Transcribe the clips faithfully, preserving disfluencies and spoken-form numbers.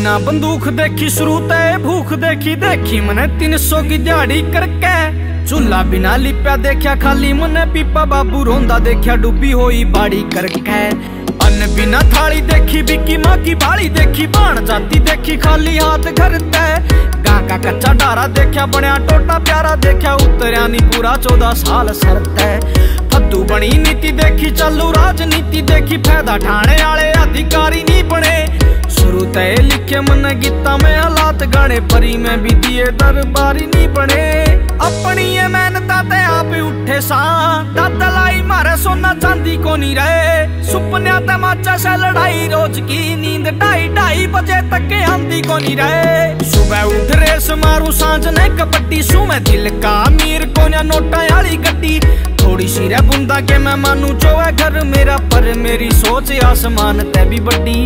बिना बंदूक देखी शुरू तय भूख देखी देखी मने तीन सौ की दिहाड़ी करके चूल्हा बिना लिप्या देखा खाली मने पीपा बाबू रोंदा देखा डूबी होई बाड़ी करके अन्न बिना थाली देखी बिकी माँ की बाड़ी देखी बाण जाती देखी खाली हाथ घर तय गां का कच्चा डारा देखा बनया टोटा प्यारा देखा उतरिया नी पूरा चौदह साल सरत है फद्दू बनी नीति देखी चालू राजनीति देखी फायदा ठाणे आले अधिकारी नी बने शुरू तय लिखे मन गीता में हालात गाने परी में भी दिए दरबारी नी बने अपनी ये मेहनता ते आप उठे सा दादा लाई मारे सोना चांदी को नहीं रहे सुपन्या ते माचा से लड़ाई रोज की नींद ढाई ढाई बजे तक के आंधी को नहीं रहे सुबह उठ रेस मारू सांझ ने कबड्डी सू मैं दिल का अमीर को ना नोटा वाली गड्डी थोड़ी सी रे बुंदा के मैं मानू जो है घर मेरा पर मेरी सोच आसमान ते भी बड़ी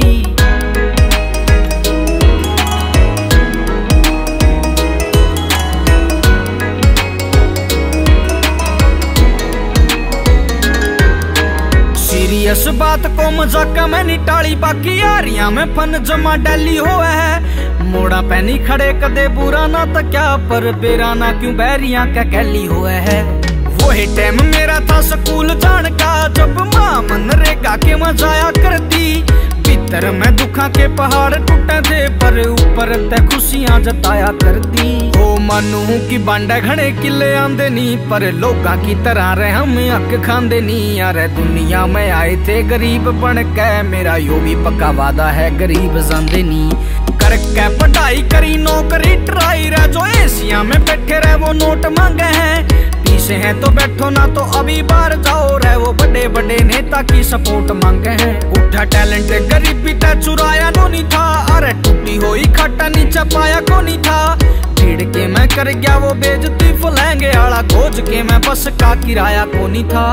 सीरियस बात को मजाक में नहीं टाली बाकी यारियां में फन जमा डेली हुआ है मोड़ा पैनी खड़े कदे बुरा ना तो क्या पर बेरा ना क्यों बैरियां क्या कहली हुआ है वही टाइम मेरा था स्कूल जान का जब माँ मनरेगा के मजाया करती भीतर में दुखा के पहाड़ टूटे थे पर ऊपर ते खुशियां जताया करती ओ मानू की बांडा घने किले आंदे नी पर लोगा की तरह रहे हम हक खांदे नी यार दुनिया में आए थे गरीब बन के मेरा यो भी पक्का वादा है गरीब जांदे नी करके पढ़ाई करी नौकरी ट्राई रह जो एशिया में बैठे रहे वो नोट मांगे हैं पीछे हैं तो बैठो ना तो अभी बाहर जाओ रहे वो बड़े बड़े नेता की सपोर्ट मांगे हैं उठा टैलेंट गरीबी ते चुराया नो नहीं था अरे टूटी हुई खट्टा नीचे पाया को नहीं था भीड़ के मैं कर गया वो बेइज्जती फुलेंगे आला खोज के मैं बस का किराया को नहीं था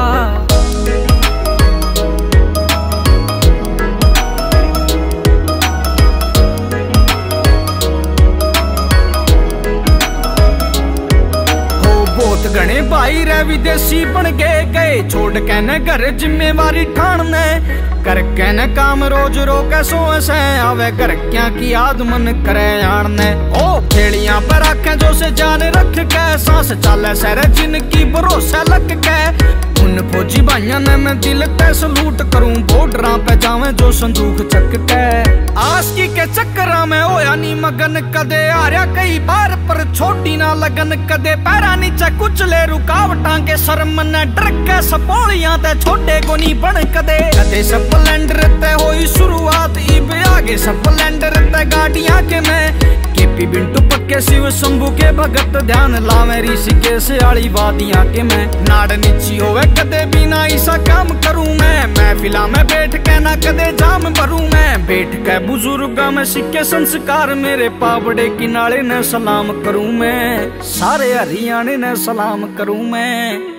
घने भाई रे विदेशी बन गए गए छोड़ के न घर जिम्मेवारी ठाणने कर के न काम रोज रोके सोए से आवे घर क्या की याद मन करे आणने ओ खेड़ियां पर आखे जो से जान रख के सांस चाले सर जिनकी भरोसा लग के उन फौजी भाइयों ने मैं दिल ते सलूट करूं बॉर्डर पे जावे जो संदूक चक के आस्की के चक्करा में होया नी मगन कदे आर्या कई बार पर छोटी ना लगन कदे पैरा नीचे कुचले रुकावटां के शर्म न डर के सपोलियां ते छोटे को नी बन कदे कदे स्प्लेंडर ते होई शुरुआत इब आगे स्प्लेंडर ते गाड़ियां के मैं केपी बिंटू पक्के शिव शंभू के भगत ध्यान लावे ऋषिकेश आली वादियां के मैं नाड़ नीची होवे कदे भी ना ऐसा काम करूं मैं महफिला में बैठ के ना कदे जाम भरूं मैं बैठ के बुजुर्गा में सिक्के संस्कार मेरे पावड़े किनारे ने सलाम करूं मैं सारे हरियाणे ने सलाम करूं मैं।